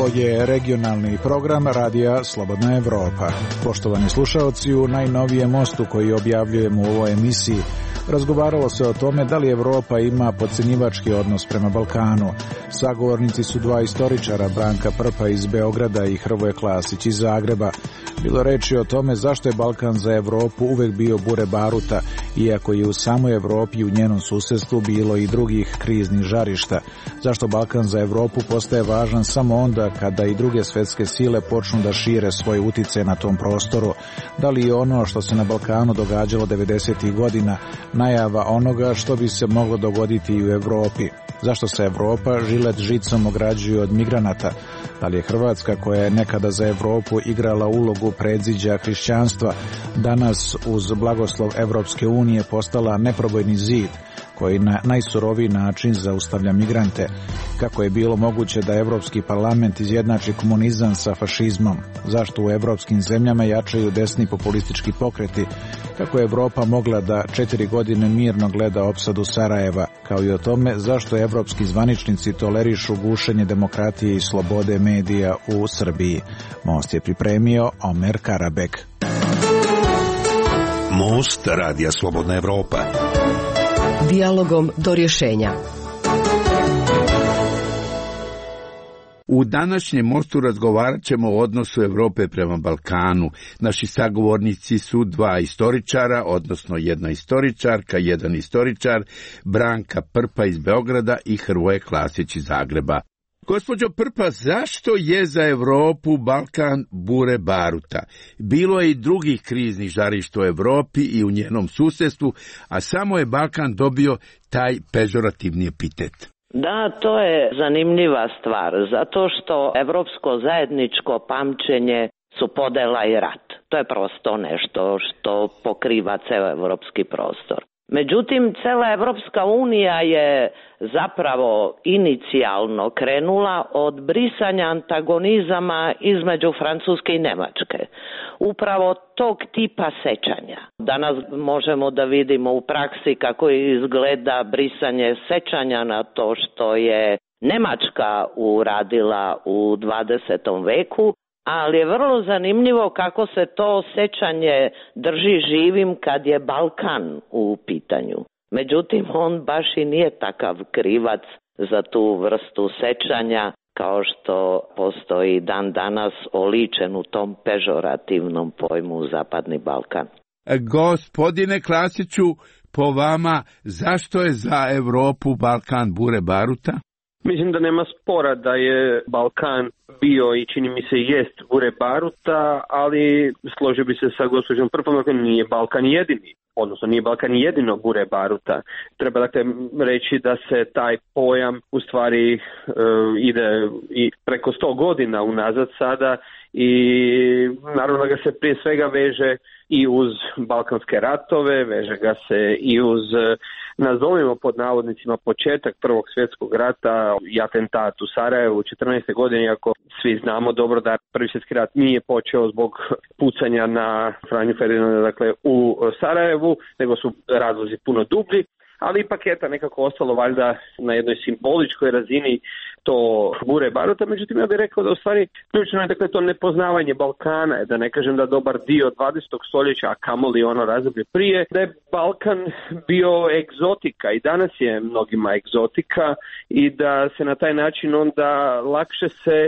Ovo je regionalni program Radija Slobodna Evropa. Poštovani slušaoci, u najnovijem mostu koji objavljujemo u ovoj emisiji razgovaralo se o tome da li Evropa ima potcenjivački odnos prema Balkanu. Sagovornici su dva istoričara, Branka Prpa iz Beograda i Hrvoje Klasić iz Zagreba. Bilo reči o tome zašto je Balkan za Evropu uvek bio bure baruta, iako je u samoj Evropi i u njenom susedstvu bilo i drugih kriznih žarišta. Zašto Balkan za Evropu postaje važan samo onda kada i druge svetske sile počnu da šire svoje utice na tom prostoru. Da li je ono što se na Balkanu događalo 90. godina najava onoga što bi se moglo dogoditi i u Evropi? Zašto se Evropa žilet žicom ograđuje od migranata? Da li je Hrvatska, koja je nekada za Evropu igrala ulogu predziđa hrišćanstva, danas uz blagoslov Evropske unije postala neprobojni zid koji na najsuroviji način zaustavlja migrante? Kako je bilo moguće da Evropski parlament izjednači komunizam sa fašizmom? Zašto u evropskim zemljama jačaju desni populistički pokreti? Kako je Evropa mogla da 4 godine mirno gleda opsadu Sarajeva? Kao i o tome zašto evropski zvaničnici tolerišu gušenje demokratije i slobode medija u Srbiji. Most je pripremio Omer Karabek. Most Radija Slobodna Evropa. Dijalogom do rješenja. U današnjem mostu razgovarat ćemo o odnosu Evrope prema Balkanu. Naši sagovornici su dva istoričara, odnosno jedna istoričarka, jedan istoričar, Branka Prpa iz Beograda i Hrvoje Klasić iz Zagreba. Gospođo Prpa, zašto je za Evropu Balkan bure baruta? Bilo je i drugih kriznih žarišta u Evropi i u njenom susjedstvu, a samo je Balkan dobio taj pežorativni epitet. Da, to je zanimljiva stvar, zato što evropsko zajedničko pamćenje su podela i rat. To je prosto nešto što pokriva ceo evropski prostor. Međutim, cela Evropska unija je zapravo inicijalno krenula od brisanja antagonizama između Francuske i Nemačke. Upravo tog tipa sećanja. Danas možemo da vidimo u praksi kako izgleda brisanje sećanja na to što je Nemačka uradila u 20. veku, ali je vrlo zanimljivo kako se to sećanje drži živim kad je Balkan u pitanju. Međutim, on baš i nije takav krivac za tu vrstu sećanja kao što postoji dan danas oličen u tom pežorativnom pojmu Zapadni Balkan. Gospodine Klasiću, po vama, zašto je za Evropu Balkan bure baruta? Mislim da nema spora da je Balkan bio i čini mi se jest bure baruta, ali složio bi se sa gospođom Prpom, dakle nije Balkan jedini, odnosno nije Balkan jedino bure baruta. Treba dakle reći da se taj pojam u stvari ide i preko 100 godina unazad sada i naravno da ga se prije svega veže i uz balkanske ratove, veže ga se i uz, nazovimo pod navodnicima, početak Prvog svjetskog rata i atentat u Sarajevu 14. godine, iako svi znamo dobro da Prvi svjetski rat nije počeo zbog pucanja na Franju Ferdinanda, dakle u Sarajevu, nego su razlozi puno dublji. Ali ipak je nekako ostalo valjda na jednoj simboličkoj razini to bure baruta. Međutim, ja bih rekao da u stvari ključno je dakle to nepoznavanje Balkana, da ne kažem da dobar dio 20. stoljeća, a kamoli ono razdoblje prije, da je Balkan bio egzotika i danas je mnogima egzotika i da se na taj način onda lakše se,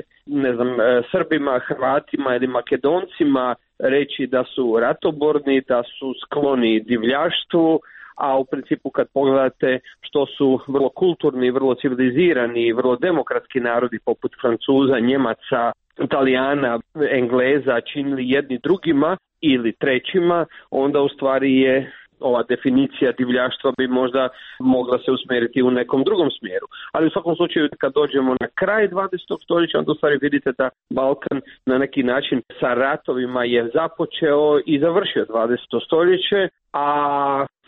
Srbima, Hrvatima ili Makedoncima reći da su ratoborni, da su skloni divljaštvu, a u principu kad pogledate što su vrlo kulturni, vrlo civilizirani, vrlo demokratski narodi poput Francuza, Njemaca, Italijana, Engleza činili jedni drugima ili trećima, onda u stvari je ova definicija divljaštva bi možda mogla se usmjeriti u nekom drugom smjeru. Ali u svakom slučaju kad dođemo na kraj 20. stoljeća, onda u stvari vidite da Balkan na neki način sa ratovima je započeo i završio 20. stoljeće, a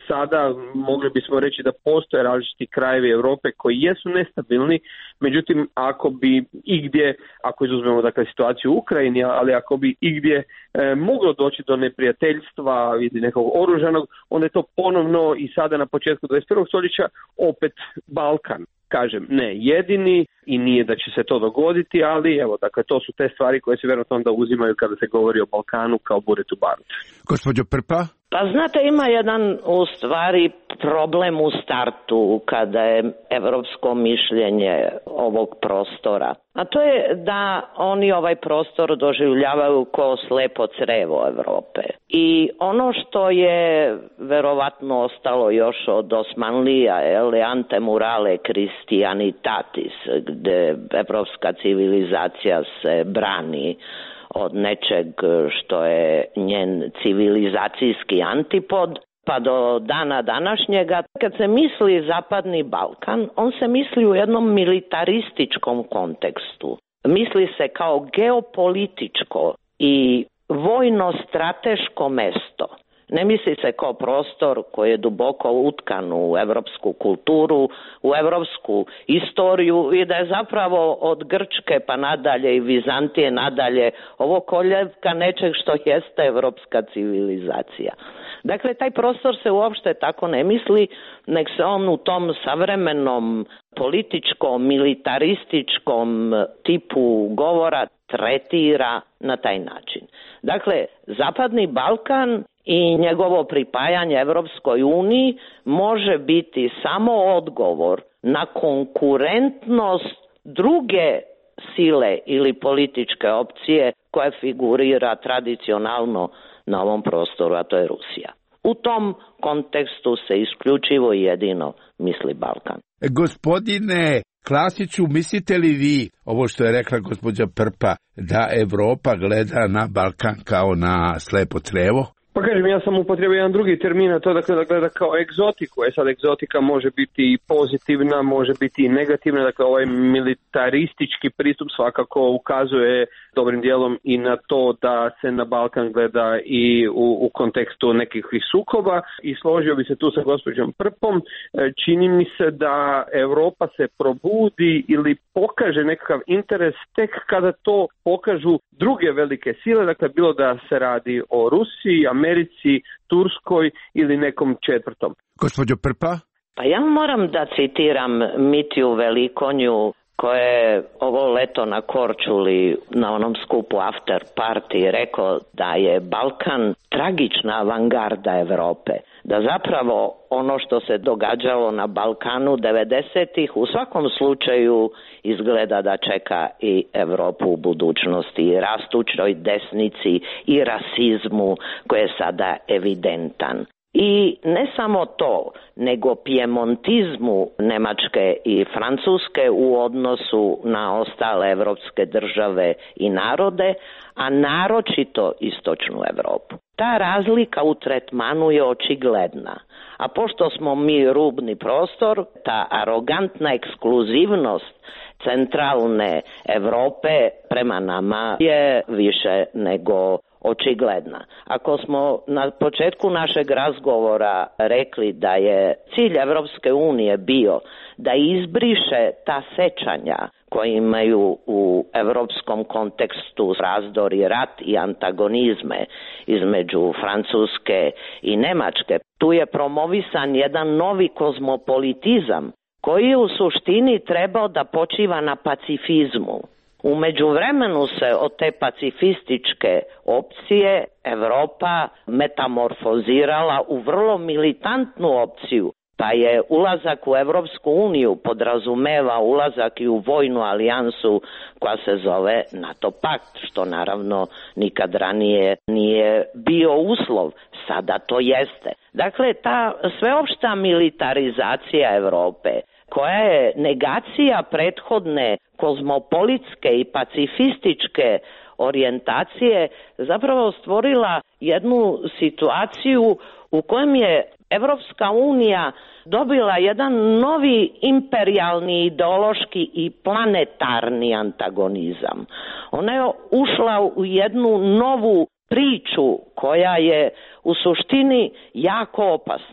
sada mogli bismo reći da postoje različiti krajevi Europe koji jesu nestabilni, međutim ako bi igdje, ako izuzmemo dakle situaciju u Ukrajini, ali ako bi igdje moglo doći do neprijateljstva ili nekog oružanog, onda je to ponovno i sada na početku 21. stoljeća opet Balkan. Kažem, ne jedini i nije da će se to dogoditi, ali evo, dakle, to su te stvari koje se vjerojatno onda uzimaju kada se govori o Balkanu kao buretu barut. Gospođo Prpa? Pa znate, ima jedan u stvari problem u startu kada je evropsko mišljenje ovog prostora. A to je da oni ovaj prostor doživljavaju kao slepo crevo Europe. I ono što je verovatno ostalo još od Osmanlija, ante murale Christianitatis, gde evropska civilizacija se brani od nečeg što je njen civilizacijski antipod, pa do dana današnjega. Kad se misli Zapadni Balkan, on se misli u jednom militarističkom kontekstu. Misli se kao geopolitičko i vojno-strateško mesto. Ne misli se kao prostor koji je duboko utkan u evropsku kulturu, u evropsku istoriju i da je zapravo od Grčke pa nadalje i Vizantije nadalje ovo koljevka nečeg što jeste evropska civilizacija. Dakle, taj prostor se uopšte tako ne misli, nek se on u tom savremenom političkom, militarističkom tipu govora tretira na taj način. Dakle, Zapadni Balkan i njegovo pripajanje Evropskoj uniji može biti samo odgovor na konkurentnost druge sile ili političke opcije koja figurira tradicionalno na ovom prostoru, a to je Rusija. U tom kontekstu se isključivo i jedino misli Balkan. Gospodine Klasiću, mislite li vi, ovo što je rekla gospođa Prpa, da Evropa gleda na Balkan kao na slepo crevo? Pa kažem, ja sam upotrijebio jedan drugi termin, a to dakle da gleda kao egzotiku. Sad egzotika može biti i pozitivna, može biti i negativna, dakle ovaj militaristički pristup svakako ukazuje dobrim dijelom i na to da se na Balkan gleda i u kontekstu nekih sukoba i složio bi se tu sa gospođom Prpom. Čini mi se da Europa se probudi ili pokaže nekakav interes tek kada to pokažu druge velike sile, dakle bilo da se radi o Rusiji, Americi, Turskoj ili nekom četvrtom. Gospođo Prpa? Pa ja moram da citiram Mitiju Velikonju koja je ovo leto na Korčuli na onom skupu After Party rekao da je Balkan tragična avangarda Europe. Da zapravo ono što se događalo na Balkanu 90-ih u svakom slučaju izgleda da čeka i Europu u budućnosti, i rastućoj desnici i rasizmu koji je sada evidentan. I ne samo to, nego pjemontizmu Nemačke i Francuske u odnosu na ostale evropske države i narode, a naročito istočnu Europu. Ta razlika u tretmanu je očigledna, a pošto smo mi rubni prostor, ta arogantna ekskluzivnost centralne Europe prema nama je više nego očigledna. Ako smo na početku našeg razgovora rekli da je cilj Evropske unije bio da izbriše ta sećanja koje imaju u evropskom kontekstu razdor i rat i antagonizme između Francuske i Nemačke, tu je promovisan jedan novi kozmopolitizam koji je u suštini trebao da počiva na pacifizmu. U međuvremenu se od te pacifističke opcije Europa metamorfozirala u vrlo militantnu opciju, pa je ulazak u Evropsku uniju podrazumeva ulazak i u vojnu alijansu koja se zove NATO pakt, što naravno nikad ranije nije bio uslov, sada to jeste. Dakle, ta sveopšta militarizacija Europe, koja je negacija prethodne kozmopolitske i pacifističke orijentacije, zapravo stvorila jednu situaciju u kojem je Evropska unija dobila jedan novi imperijalni, ideološki i planetarni antagonizam. Ona je ušla u jednu novu priču koja je u suštini jako opasna.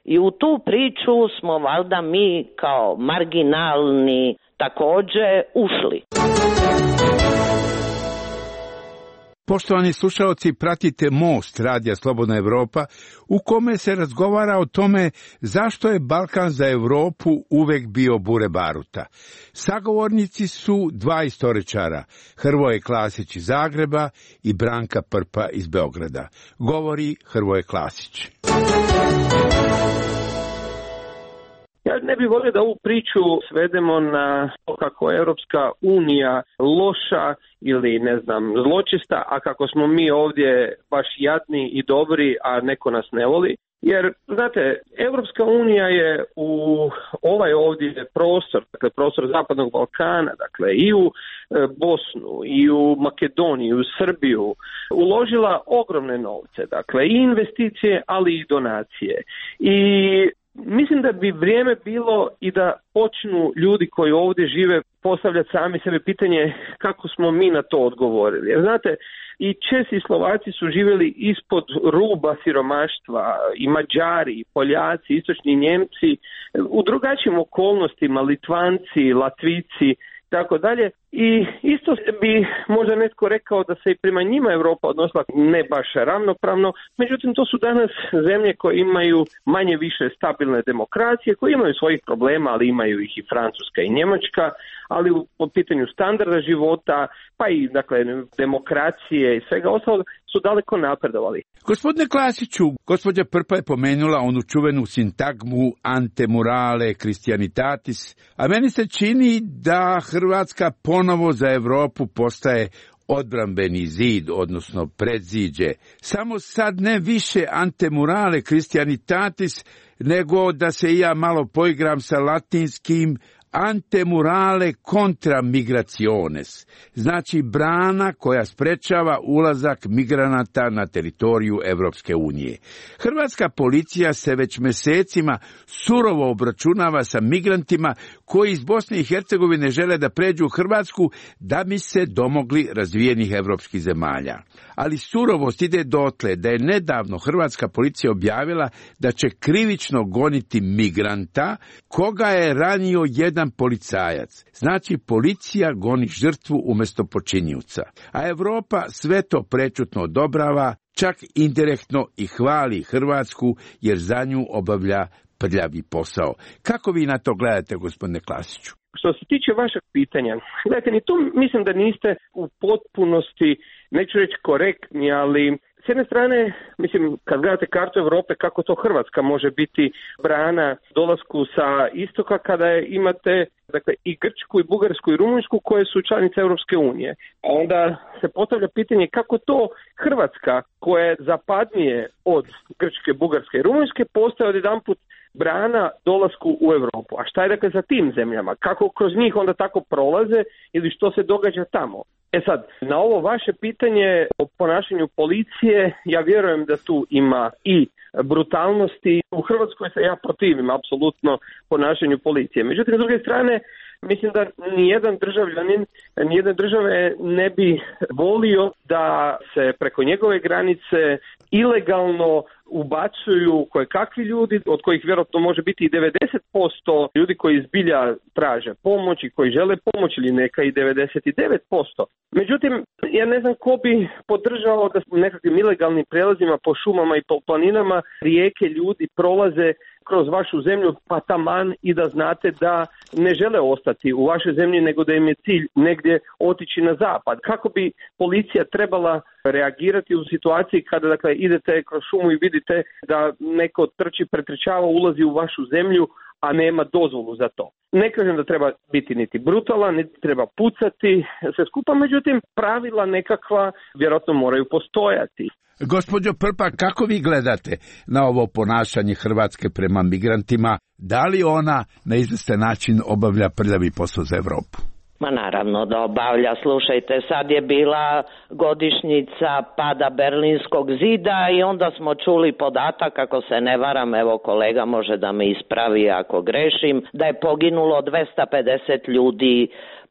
I u tu priču smo valjda mi kao marginalni također ušli. Poštovani slušalci, pratite Most Radija Slobodna Evropa, u kome se razgovara o tome zašto je Balkan za Europu uvek bio bure baruta. Sagovornici su dva istoričara, Hrvoje Klasić iz Zagreba i Branka Prpa iz Beograda. Govori Hrvoje Klasić. Ja ne bih volio da ovu priču svedemo na to kako je Europska unija loša ili, zločista, a kako smo mi ovdje baš jadni i dobri, a neko nas ne voli. Jer, znate, Europska unija je u ovaj ovdje prostor, dakle prostor Zapadnog Balkana, dakle i u Bosnu, i u Makedoniju, i u Srbiju, uložila ogromne novce, dakle i investicije, ali i donacije. I mislim da bi vrijeme bilo i da počnu ljudi koji ovdje žive postavljati sami sebi pitanje kako smo mi na to odgovorili. Jer znate, i Česi i Slovaci su živjeli ispod ruba siromaštva, i Mađari, i Poljaci, istočni Njemci, u drugačijim okolnostima, Litvanci, Latvijci, tako dalje. I isto bi možda netko rekao da se i prema njima Europa odnosila ne baš ravnopravno, međutim to su danas zemlje koje imaju manje više stabilne demokracije, koje imaju svojih problema, ali imaju ih i Francuska i Njemačka, ali po pitanju standarda života, pa i dakle demokracije i svega ostalog su daleko napredovali. Gospodine Klasiću, gospođa Prpa je pomenula onu čuvenu sintagmu ante murale Christianitatis, a meni se čini da Hrvatska ponovo za Europu postaje odbrambeni zid, odnosno predziđe. Samo sad ne više ante murale Christianitatis, nego da se i ja malo poigram sa latinskim ante murale contra migrationes, znači brana koja sprečava ulazak migranata na teritoriju Evropske unije. Hrvatska policija se već mjesecima surovo obračunava sa migrantima koji iz Bosne i Hercegovine žele da pređu u Hrvatsku da bi se domogli razvijenih evropskih zemalja. Ali surovost ide dotle da je nedavno hrvatska policija objavila da će krivično goniti migranta koga je ranio jedan policajac. Znači policija goni žrtvu umjesto počinjuca. A Europa sve to prečutno odobrava, čak indirektno i hvali Hrvatsku jer za nju obavlja prljavi posao. Kako vi na to gledate, gospodine Klasiću? Što se tiče vašeg pitanja, gledajte, ni tu mislim da niste u potpunosti, neću reći korektni, ali s jedne strane, mislim, kad gledate kartu Europe, kako to Hrvatska može biti brana dolasku sa istoka kada imate dakle, i Grčku, i Bugarsku, i Rumunjsku koje su članice Europske unije. A onda se postavlja pitanje kako to Hrvatska, koja je zapadnije od Grčke, Bugarske i Rumunjske, postaje odjedanput brana dolasku u Europu. A šta je dakle sa tim zemljama? Kako kroz njih onda tako prolaze ili što se događa tamo? E sad, na ovo vaše pitanje o ponašanju policije, ja vjerujem da tu ima i brutalnosti. U Hrvatskoj se ja protivim apsolutno ponašanju policije. Međutim, s druge strane, mislim da nijedan državljanin, nijedne države ne bi volio da se preko njegove granice ilegalno ubacuju kojekakvi ljudi, od kojih vjerojatno može biti i 90% ljudi koji zbilja traže pomoć i koji žele pomoć, ili neka i 99%. Međutim, ja ne znam ko bi podržao da nekakvim ilegalnim prelazima po šumama i po planinama rijeke ljudi prolaze kroz vašu zemlju, pa taman i da znate da ne žele ostati u vašoj zemlji, nego da im je cilj negdje otići na zapad. Kako bi policija trebala reagirati u situaciji kada dakle, idete kroz šumu i vidite da neko trči, pretrčava, ulazi u vašu zemlju, a nema dozvolu za to. Ne kažem da treba biti niti brutalan, niti treba pucati, sve skupa, međutim pravila nekakva vjerojatno moraju postojati. Gospođo Prpa, kako vi gledate na ovo ponašanje Hrvatske prema migrantima? Da li ona na izvestan način obavlja prljavi posao za Europu? Ma naravno da obavlja. Slušajte, sad je bila godišnjica pada Berlinskog zida i onda smo čuli podatak, ako se ne varam, evo kolega može da me ispravi ako grešim, da je poginulo 250 ljudi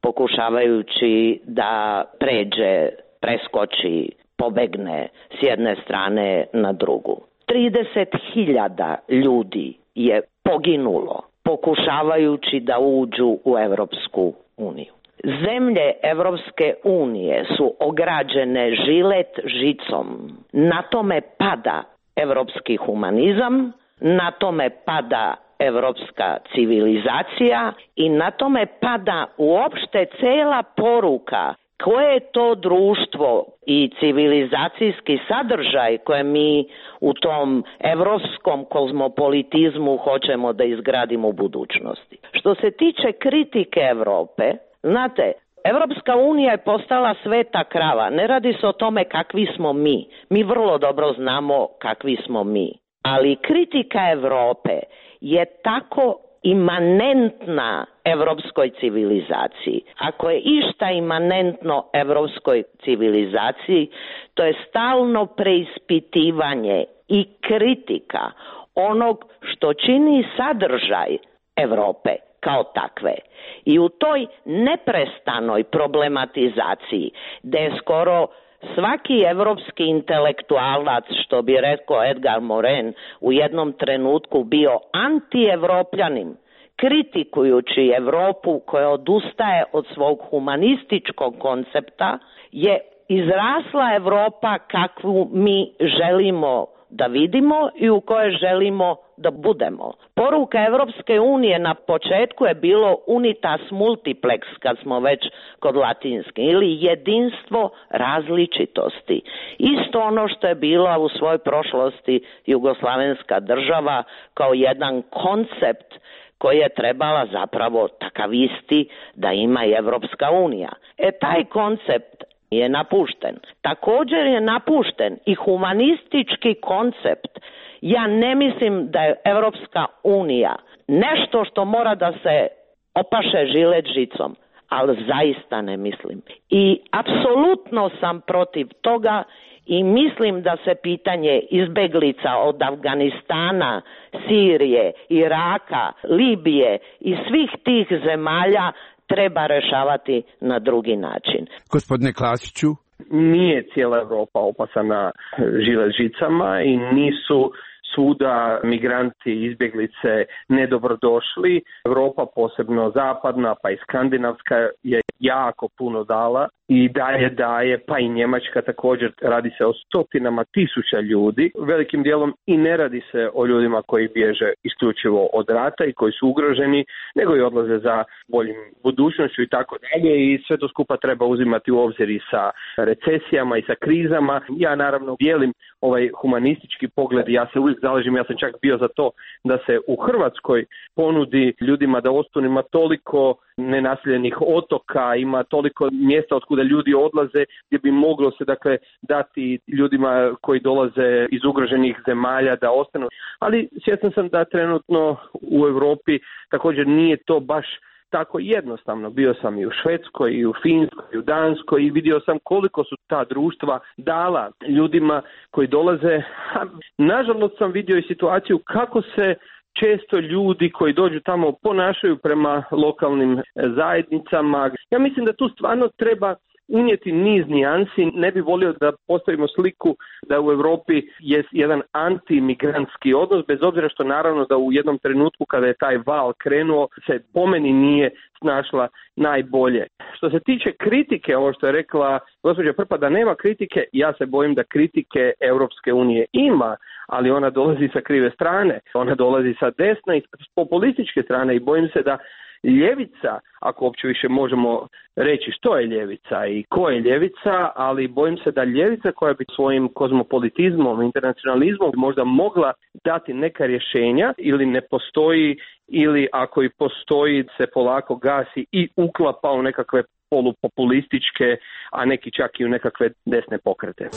pokušavajući da preskoči, pobegne s jedne strane na drugu. 30.000 ljudi je poginulo pokušavajući da uđu u Europsku uniju. Zemlje Europske unije su ograđene žilet žicom. Na tome pada europski humanizam, na tome pada europska civilizacija i na tome pada uopšte cela poruka koje je to društvo i civilizacijski sadržaj koje mi u tom evropskom kozmopolitizmu hoćemo da izgradimo u budućnosti. Što se tiče kritike Europe, znate, Evropska unija je postala sveta krava. Ne radi se o tome kakvi smo mi. Mi vrlo dobro znamo kakvi smo mi. Ali kritika Europe je tako imanentna evropskoj civilizaciji. Ako je išta imanentno evropskoj civilizaciji, to je stalno preispitivanje i kritika onog što čini sadržaj Europe kao takve. I u toj neprestanoj problematizaciji, gde je skoro svaki evropski intelektualac, što bi rekao Edgar Morin, u jednom trenutku bio anti-evropljanin, kritikujući Evropu koja odustaje od svog humanističkog koncepta, je izrasla Evropa kakvu mi želimo da vidimo i u kojoj želimo da budemo. Poruka Evropske unije na početku je bilo unitas multiplex, kad smo već kod latinske, ili jedinstvo različitosti. Isto ono što je bila u svojoj prošlosti jugoslavenska država kao jedan koncept koji je trebala zapravo takav isti da ima i Evropska unija. Taj koncept je napušten. Također je napušten i humanistički koncept. Ja ne mislim da je Evropska unija nešto što mora da se opaše žilet žicom, ali zaista ne mislim. I apsolutno sam protiv toga i mislim da se pitanje izbeglica od Afganistana, Sirije, Iraka, Libije i svih tih zemalja treba rešavati na drugi način. Gospodine Klasiću? Nije cijela Europa opasana žilet žicama i nisu svuda migranti i izbjeglice nedobrodošli. Europa, posebno zapadna pa i skandinavska, je jako puno dala i daje, pa i Njemačka također. Radi se o stotinama tisuća ljudi, velikim dijelom i ne radi se o ljudima koji bježe isključivo od rata i koji su ugroženi, nego i odlaze za boljim budućnošću i tako dalje, i sve to skupa treba uzimati u obzir i sa recesijama i sa krizama. Ja naravno dijelim ovaj humanistički pogled, ja se uvijek zalažem, ja sam čak bio za to da se u Hrvatskoj ponudi ljudima da ostanu, ima toliko nenaseljenih otoka, ima toliko mjesta od kuda ljudi odlaze gdje bi moglo se dakle dati ljudima koji dolaze iz ugroženih zemalja da ostanu. Ali svjestan sam da trenutno u Europi također nije to baš tako jednostavno. Bio sam i u Švedskoj, i u Finskoj, i u Danskoj i vidio sam koliko su ta društva dala ljudima koji dolaze. Nažalost sam vidio i situaciju kako se često ljudi koji dođu tamo ponašaju prema lokalnim zajednicama. Ja mislim da tu stvarno treba unijeti niz nijansi. Ne bi volio da postavimo sliku da u Europi je jedan antimigrantski odnos, bez obzira što naravno da u jednom trenutku kada je taj val krenuo se po meni nije snašla najbolje. Što se tiče kritike, ovo što je rekla gospođa Prpa da nema kritike, ja se bojim da kritike Europske unije ima, ali ona dolazi sa krive strane, ona dolazi sa desne i populističke strane i bojim se da ljevica, ako uopće više možemo reći što je ljevica i ko je ljevica, ali bojim se da ljevica koja bi svojim kozmopolitizmom, internacionalizmom možda mogla dati neka rješenja ili ne postoji, ili ako i postoji se polako gasi i uklapa u nekakve polupopulističke, a neki čak i u nekakve desne pokrete.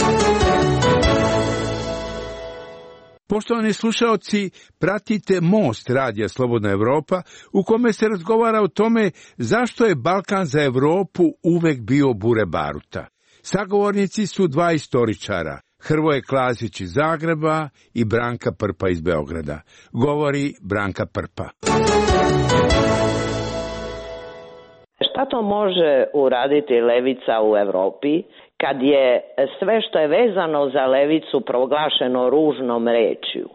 Poštovani slušaoci, pratite Most radija Slobodna Evropa, u kome se razgovara o tome zašto je Balkan za Europu uvek bio bure baruta. Sagovornici su dva istoričara, Hrvoje Klasić iz Zagreba i Branka Prpa iz Beograda. Govori Branka Prpa. Šta to može uraditi levica u Europi kad je sve što je vezano za levicu proglašeno ružnom rečju?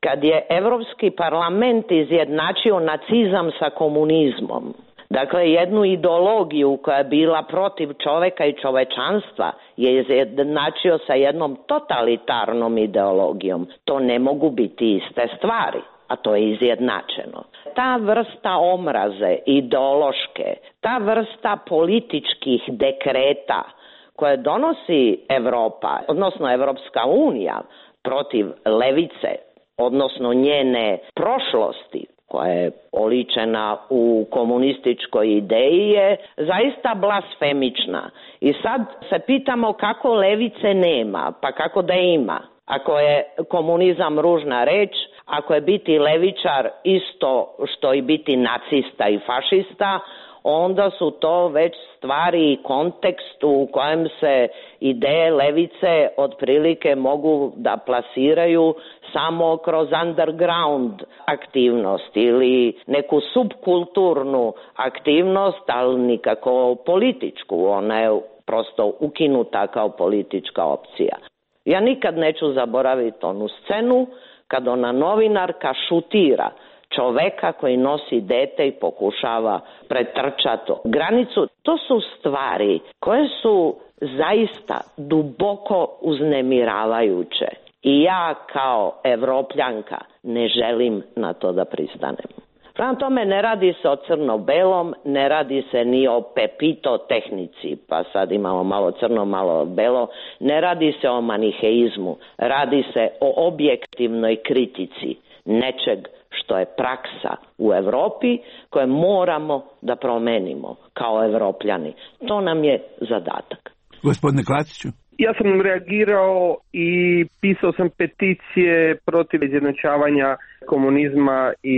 kad je Europski parlament izjednačio nacizam sa komunizmom, dakle jednu ideologiju koja je bila protiv čoveka i čovečanstva, je izjednačio sa jednom totalitarnom ideologijom. To ne mogu biti iste stvari, a to je izjednačeno. Ta vrsta omraze ideološke, ta vrsta političkih dekreta koje donosi Europa, odnosno Europska unija protiv levice, odnosno njene prošlosti, koja je oličena u komunističkoj ideji, je zaista blasfemična. I sad se pitamo kako levice nema, pa kako da ima. Ako je komunizam ružna reč, ako je biti levičar isto što i biti nacista i fašista, onda su to već stvari i kontekst u kojem se ideje levice otprilike mogu da plasiraju samo kroz underground aktivnost ili neku subkulturnu aktivnost, ali nikako političku. Ona je prosto ukinuta kao politička opcija. Ja nikad neću zaboraviti onu scenu kad ona novinarka šutira čoveka koji nosi dete i pokušava pretrčati granicu. To su stvari koje su zaista duboko uznemiravajuće. I ja kao Evropljanka ne želim na to da pristanem. Prema tome ne radi se o crno-belom, ne radi se ni o pepito tehnici, pa sad imamo malo crno, malo belo, ne radi se o maniheizmu, radi se o objektivnoj kritici nečeg što je praksa u Europi koje moramo da promenimo kao Evropljani. To nam je zadatak. Gospodine Klasiću? Ja sam reagirao i pisao sam peticije protiv izjednačavanja komunizma i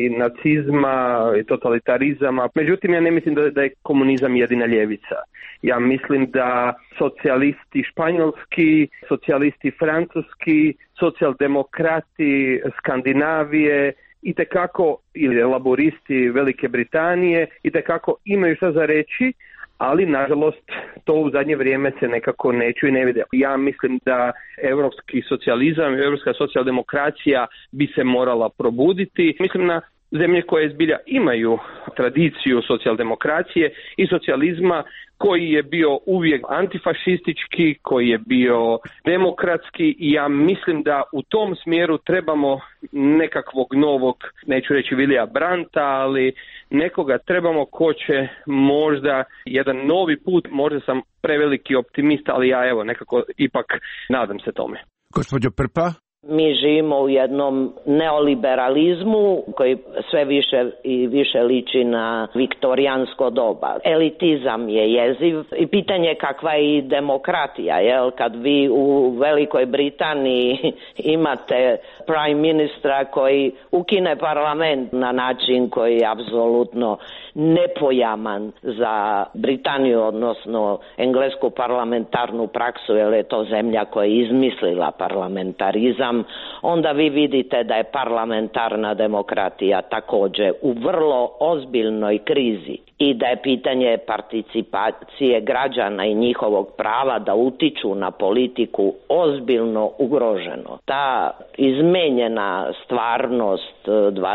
nacizma i totalitarizama. Međutim, ja ne mislim da je komunizam jedina ljevica. Ja mislim da socijalisti španjolski, socijalisti francuski, socijaldemokrati Skandinavije itekako, ili laboristi Velike Britanije, itekako imaju šta za reći, ali nažalost to u zadnje vrijeme se nekako ne čuje i ne vide. Ja mislim da europski socijalizam i europska socijaldemokracija bi se morala probuditi. Mislim na zemlje koje zbilja imaju tradiciju socijaldemokracije i socijalizma, koji je bio uvijek antifašistički, koji je bio demokratski, i ja mislim da u tom smjeru trebamo nekakvog novog, neću reći Vilija Brandta, ali nekoga trebamo ko će možda jedan novi put, možda sam preveliki optimist, ali ja evo nekako ipak nadam se tome. Gospođo Prpa? Mi živimo u jednom neoliberalizmu koji sve više i više liči na viktorijansko doba. Elitizam je jeziv i pitanje je kakva je i demokratija, jel? Kad vi u Velikoj Britaniji imate prime ministra koji ukine parlament na način koji je apsolutno nepojaman za Britaniju, odnosno englesku parlamentarnu praksu, jer je to zemlja koja je izmislila parlamentarizam, onda vi vidite da je parlamentarna demokratija također u vrlo ozbiljnoj krizi i da je pitanje participacije građana i njihovog prava da utiču na politiku ozbiljno ugroženo. Ta izmenjena stvarnost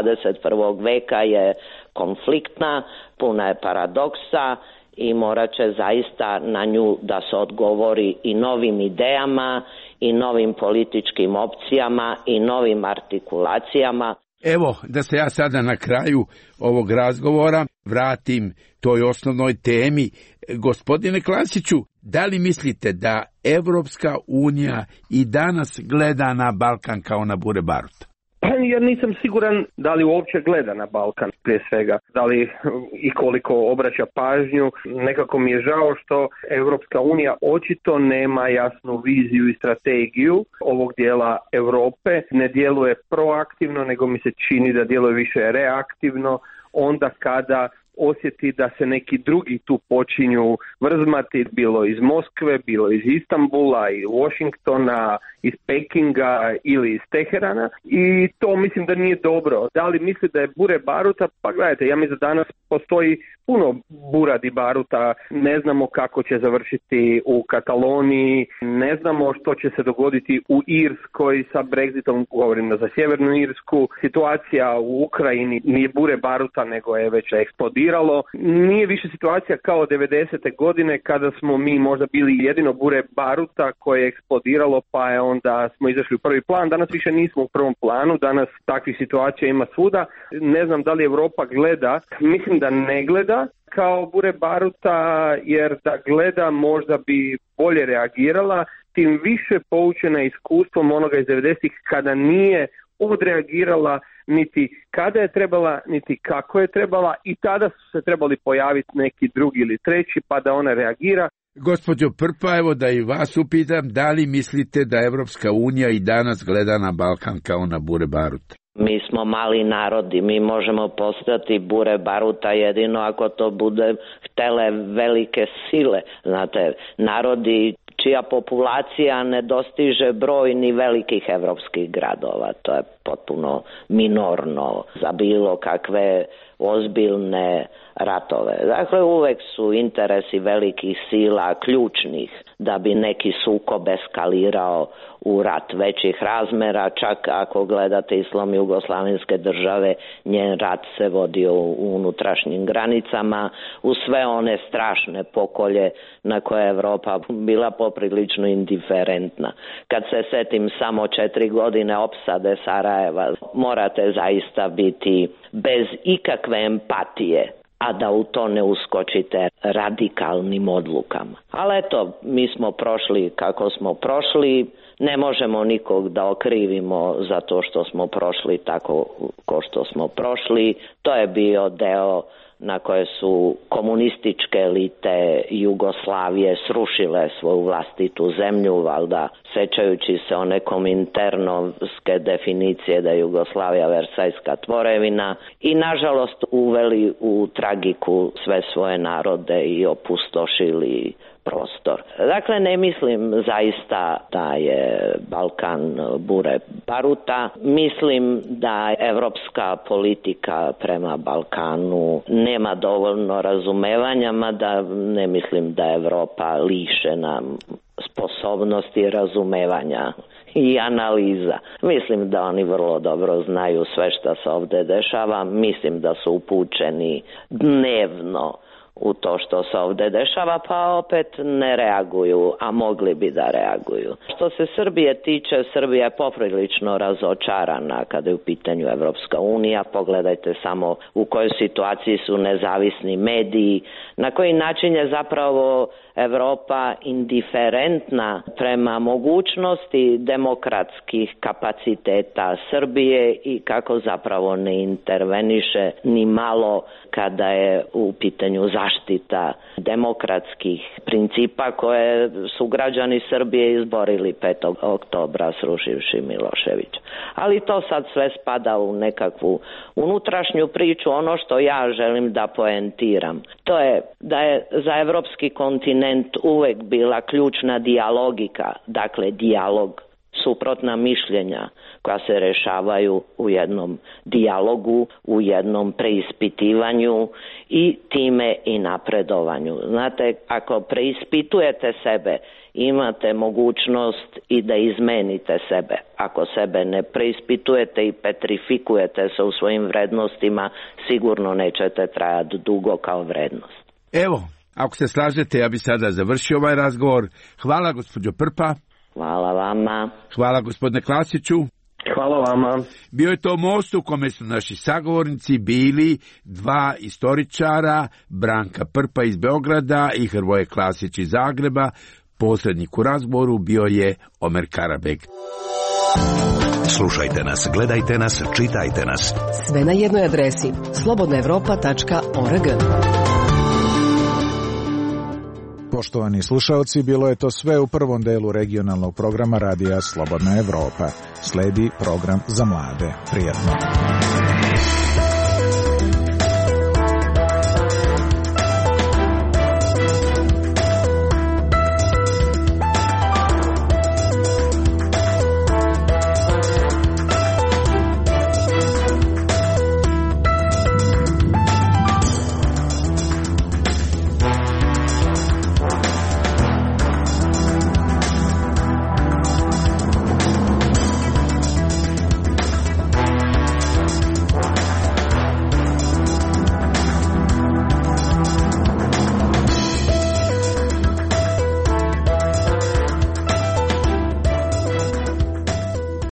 21. veka je konfliktna, puna je paradoksa i morat će zaista na nju da se odgovori i novim idejama i novim političkim opcijama i novim artikulacijama. Evo, da se ja sada na kraju ovog razgovora vratim toj osnovnoj temi. Gospodine Klasiću, da li mislite da Evropska unija i danas gleda na Balkan kao na bure baruta? Ja nisam siguran da li uopće gleda na Balkan prije svega, da li i koliko obraća pažnju. Nekako mi je žao što Europska unija očito nema jasnu viziju i strategiju ovog dijela Europe. Ne djeluje proaktivno, nego mi se čini da djeluje više reaktivno onda kada osjeti da se neki drugi tu počinju vrzmati, bilo iz Moskve, bilo iz Istanbula, iz Washingtona, iz Pekinga ili iz Teherana, i to mislim da nije dobro. Da li misli da je bure baruta? Pa gledajte, ja mislim da danas postoji puno buradi baruta, ne znamo kako će završiti u Kataloniji, ne znamo što će se dogoditi u Irskoj sa Brexitom, govorim za Sjevernu Irsku, situacija u Ukrajini nije bure baruta nego je već eksplodiralo, nije više situacija kao 90. godine kada smo mi možda bili jedino bure baruta koje je eksplodiralo pa je onda smo izašli u prvi plan, danas više nismo u prvom planu, danas takvih situacija ima svuda, ne znam da li Europa gleda, mislim da ne gleda kao bure baruta, jer da gleda možda bi bolje reagirala, tim više poučena iskustvom onoga iz 90-ih kada nije odreagirala niti kada je trebala, niti kako je trebala i tada su se trebali pojaviti neki drugi ili treći pa da ona reagira. Gospođo Prpa, evo da i vas upitam, da li mislite da Evropska unija i danas gleda na Balkan kao na bure baruta? Mi smo mali narodi, mi možemo postati bure baruta jedino ako to bude htele velike sile. Znate, narodi čija populacija ne dostiže broj ni velikih evropskih gradova. To je potpuno minorno za bilo kakve ozbiljne ratove. Dakle, uvek su interesi velikih sila ključnih da bi neki sukob eskalirao u rat većih razmera, čak ako gledate islom jugoslavenske države, njen rat se vodio u unutrašnjim granicama, u sve one strašne pokolje na koje je Evropa bila poprilično indiferentna. Kad se setim samo 4 godine opsade Sarajeva, morate zaista biti bez ikakve empatije, a da u to ne uskočite radikalnim odlukama. Ali eto, mi smo prošli kako smo prošli, ne možemo nikog da okrivimo za to što smo prošli tako ko što smo prošli. To je bio deo na koje su komunističke elite Jugoslavije srušile svoju vlastitu zemlju, valjda sećajući se o nekom internovske definicije da je Jugoslavija versajska tvorevina i nažalost uveli u tragiku sve svoje narode i opustošili prostor. Dakle, ne mislim zaista da je Balkan bure baruta. Mislim da evropska politika prema Balkanu nema dovoljno razumevanja, mada ne mislim da je Evropa lišena sposobnosti razumevanja i analiza. Mislim da oni vrlo dobro znaju sve što se ovdje dešava. Mislim da su upućeni dnevno u to što se ovdje dešava, pa opet ne reaguju, a mogli bi da reaguju. Što se Srbije tiče, Srbija je poprilično razočarana kada je u pitanju Evropska unija. Pogledajte samo u kojoj situaciji su nezavisni mediji, na koji način je zapravo Evropa indiferentna prema mogućnosti demokratskih kapaciteta Srbije i kako zapravo ne interveniše ni malo kada je u pitanju zaštita demokratskih principa koje su građani Srbije izborili 5. oktobra srušivši Miloševića. Ali to sad sve spada u nekakvu unutrašnju priču. Ono što ja želim da poentiram, to je da je za evropski kontinent uvek bila ključna dijalogika, dakle dijalog, suprotna mišljenja koja se rešavaju u jednom dijalogu, u jednom preispitivanju i time i napredovanju. Znate, ako preispitujete sebe, imate mogućnost i da izmenite sebe. Ako sebe ne preispitujete i petrifikujete se u svojim vrednostima, sigurno nećete trajati dugo kao vrednost. Evo, ako se slažete, ja bi sada završio ovaj razgovor. Hvala, gospođo Prpa. Hvala vama. Hvala, gospodine Klasiću. Hvala vama. Bio je to most u kome su naši sagovornici bili dva istoričara, Branka Prpa iz Beograda i Hrvoje Klasić iz Zagreba. Posrednik u razgovoru bio je Omer Karabeg. Slušajte nas, gledajte nas, čitajte nas. Sve na jednoj adresi slobodnaevropa.org. Poštovani slušaoci, bilo je to sve u prvom delu regionalnog programa Radija Slobodna Evropa. Sledi program za mlade. Prijatno.